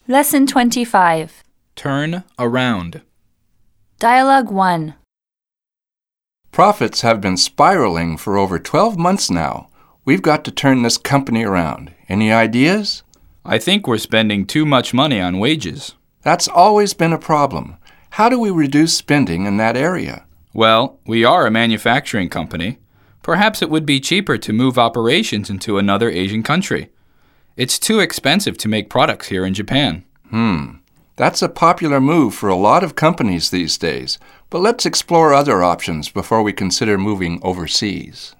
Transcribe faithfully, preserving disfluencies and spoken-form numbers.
Lesson twenty-five. Turn around. Dialogue one. Profits have been spiraling for over twelve months now. We've got to turn this company around. Any ideas? I think we're spending too much money on wages. That's always been a problem. How do we reduce spending in that area? Well, we are a manufacturing company. Perhaps it would be cheaper to move operations into another Asian country. It's too expensive to make products here in Japan. Hmm. That's a popular move for a lot of companies these days. But let's explore other options before we consider moving overseas.